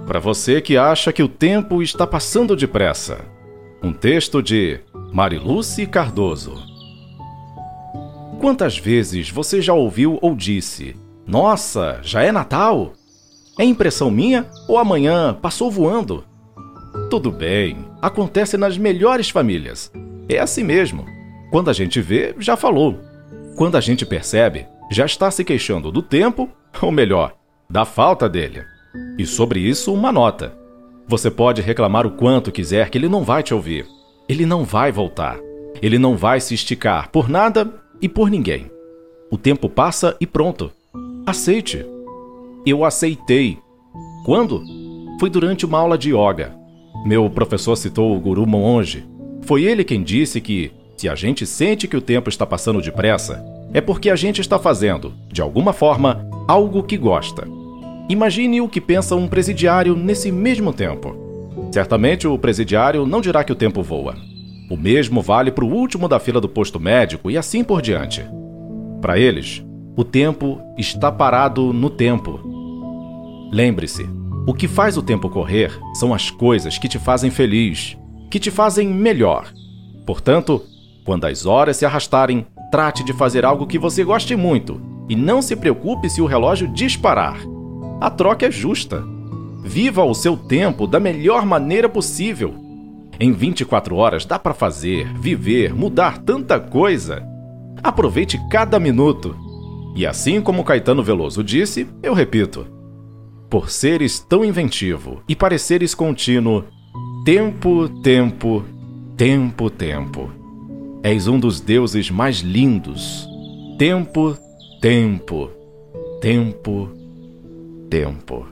Para você que acha que o tempo está passando depressa. Um texto de Mariluce Cardoso. Quantas vezes você já ouviu ou disse: "Nossa, já é Natal? É impressão minha ou amanhã passou voando?" Tudo bem, acontece nas melhores famílias. É assim mesmo. Quando a gente vê, já falou. Quando a gente percebe, já está se queixando do tempo, ou melhor, da falta dele. E sobre isso, uma nota. Você pode reclamar o quanto quiser que ele não vai te ouvir. Ele não vai voltar. Ele não vai se esticar por nada e por ninguém. O tempo passa e pronto. Aceite. Eu aceitei. Quando? Foi durante uma aula de yoga. Meu professor citou o Guru Monge. Foi ele quem disse que, se a gente sente que o tempo está passando depressa, é porque a gente está fazendo, de alguma forma, algo que gosta. Imagine o que pensa um presidiário nesse mesmo tempo. Certamente o presidiário não dirá que o tempo voa. O mesmo vale para o último da fila do posto médico e assim por diante. Para eles, o tempo está parado no tempo. Lembre-se, o que faz o tempo correr são as coisas que te fazem feliz, que te fazem melhor. Portanto, quando as horas se arrastarem, trate de fazer algo que você goste muito e não se preocupe se o relógio disparar. A troca é justa. Viva o seu tempo da melhor maneira possível. Em 24 horas dá para fazer, viver, mudar tanta coisa. Aproveite cada minuto. E assim como Caetano Veloso disse, eu repito: por seres tão inventivo e pareceres contínuo, tempo, tempo, tempo, tempo. És um dos deuses mais lindos. Tempo, tempo, tempo, tempo.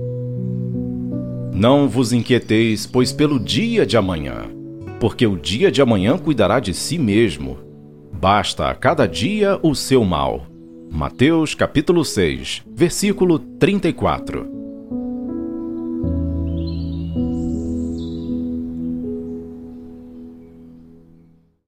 Não vos inquieteis, pois pelo dia de amanhã, porque o dia de amanhã cuidará de si mesmo. Basta a cada dia o seu mal. Mateus capítulo 6, versículo 34.